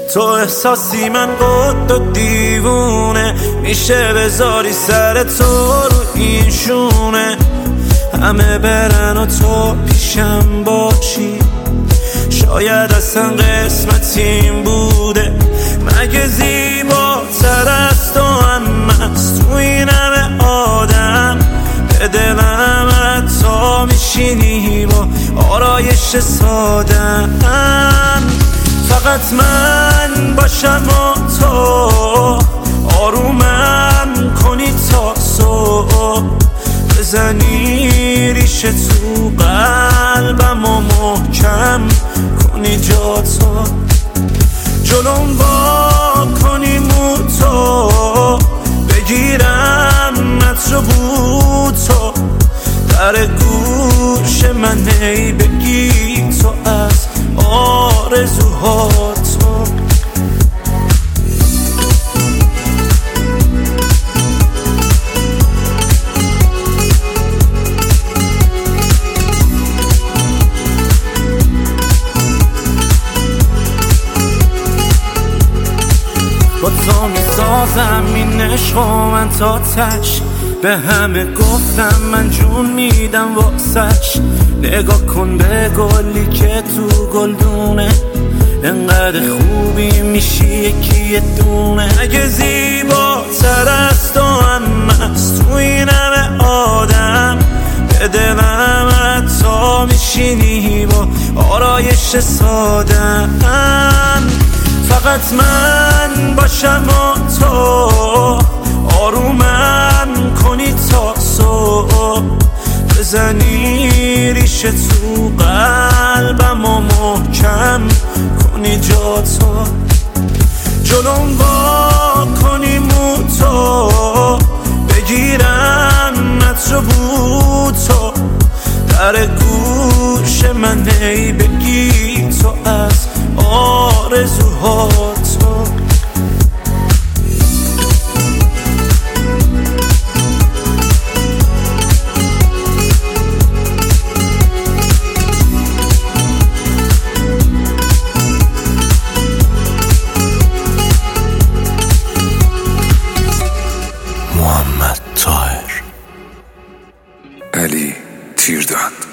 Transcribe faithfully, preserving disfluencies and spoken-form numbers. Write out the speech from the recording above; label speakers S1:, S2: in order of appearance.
S1: تو احساسی من قد و دیوونه، میشه بذاری سر تو رو این شونه، همه برن و تو پیشم باشی، شاید اصلا قسمتیم بوده. مگه زیباتر از تو هم هست تو این همه آدم؟ به دلم حتی میشینی با آرایش سادم، فقط من باشم و تو آرومم کنی تا صبح، بزنی ریشه تو قلبم و محکم کنی جا تو، جلوم با کنی مو تو، بگیرم عطر بو تو، در گوش من ای بگی تو از آرزوها تو. با تو میسازم این عشق و من تا تش، به همه گفتم من جون میدم واسش، نگاه کن به گلی که تو گلدونه، انقدر خوبی میشی یکی دونه. اگه زیباتر از تو هم هست تو این همه آدم؟ به دلم حتی میشینی با آرایش سادم، فقط من باشم و تو آرومم کنی تا صبح، بزنی ریشه تو قلبم و محکم کنی جا تو، جلوم با کنی مو تو، بگیرم عطر بو تو، در گوش من ای بگی تو از آرزوها تو.
S2: محمد طاهر، علی تیردان.